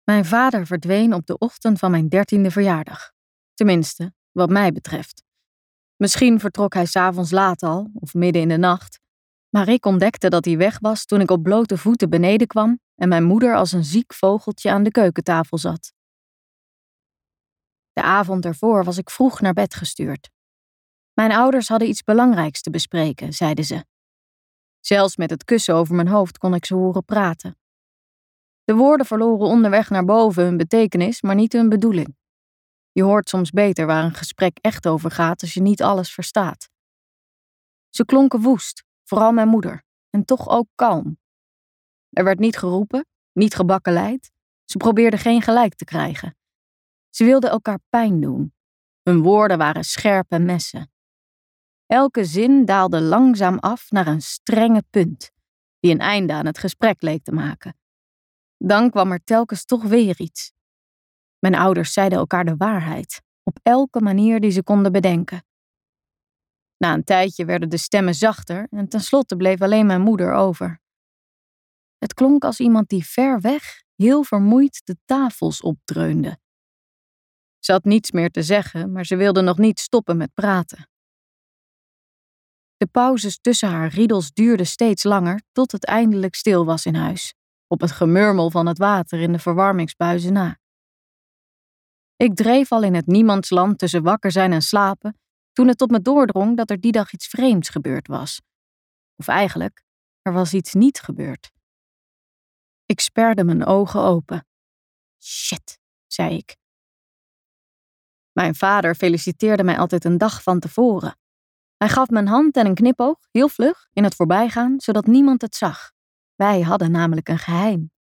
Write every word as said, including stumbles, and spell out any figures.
Mijn vader verdween op de ochtend van mijn dertiende verjaardag. Tenminste, wat mij betreft. Misschien vertrok hij 's avonds laat al, of midden in de nacht. Maar ik ontdekte dat hij weg was toen ik op blote voeten beneden kwam en mijn moeder als een ziek vogeltje aan de keukentafel zat. De avond ervoor was ik vroeg naar bed gestuurd. Mijn ouders hadden iets belangrijks te bespreken, zeiden ze. Zelfs met het kussen over mijn hoofd kon ik ze horen praten. De woorden verloren onderweg naar boven hun betekenis, maar niet hun bedoeling. Je hoort soms beter waar een gesprek echt over gaat als je niet alles verstaat. Ze klonken woest, vooral mijn moeder, en toch ook kalm. Er werd niet geroepen, niet gebakkeleid. Ze probeerden geen gelijk te krijgen. Ze wilden elkaar pijn doen. Hun woorden waren scherpe messen. Elke zin daalde langzaam af naar een strenge punt, die een einde aan het gesprek leek te maken. Dan kwam er telkens toch weer iets. Mijn ouders zeiden elkaar de waarheid, op elke manier die ze konden bedenken. Na een tijdje werden de stemmen zachter en tenslotte bleef alleen mijn moeder over. Het klonk als iemand die ver weg, heel vermoeid, de tafels opdreunde. Ze had niets meer te zeggen, maar ze wilde nog niet stoppen met praten. De pauzes tussen haar riedels duurden steeds langer, tot het eindelijk stil was in huis, op het gemurmel van het water in de verwarmingsbuizen na. Ik dreef al in het niemandsland tussen wakker zijn en slapen, toen het tot me doordrong dat er die dag iets vreemds gebeurd was. Of eigenlijk, er was iets niet gebeurd. Ik sperde mijn ogen open. Shit, zei ik. Mijn vader feliciteerde mij altijd een dag van tevoren. Hij gaf me een hand en een knipoog, heel vlug, in het voorbijgaan, zodat niemand het zag. Wij hadden namelijk een geheim.